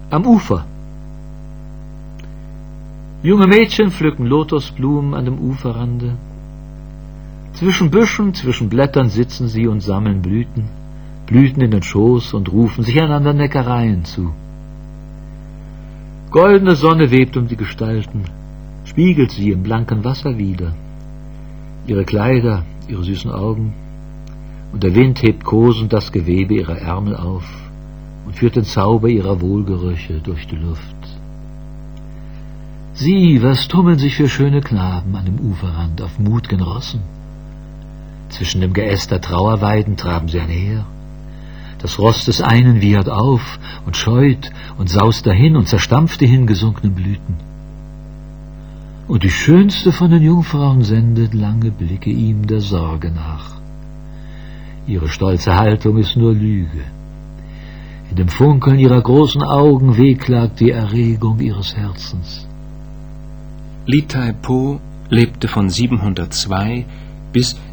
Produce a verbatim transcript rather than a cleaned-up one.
am Ufer. Junge Mädchen pflücken Lotosblumen an dem Uferrande. Zwischen Büschen, zwischen Blättern sitzen sie und sammeln Blüten, Blüten in den Schoß und rufen sich einander Neckereien zu. Goldene Sonne webt um die Gestalten, spiegelt sie im blanken Wasser wider. Ihre Kleider, ihre süßen Augen, und der Wind hebt kosend das Gewebe ihrer Ärmel auf und führt den Zauber ihrer Wohlgerüche durch die Luft. Sieh, was tummeln sich für schöne Knaben an dem Uferrand auf mut'gen Rossen. Zwischen dem Geäst der Trauerweiden traben sie einher. Das Ross des einen wiehert auf und scheut und saust dahin und zerstampft die hingesunkenen Blüten. Und die schönste von den Jungfrauen sendet lange Blicke ihm der Sorge nach. Ihre stolze Haltung ist nur Lüge. In dem Funkeln ihrer großen Augen wehklagt die Erregung ihres Herzens. Li Tai Po lebte von siebenhundertzwei bis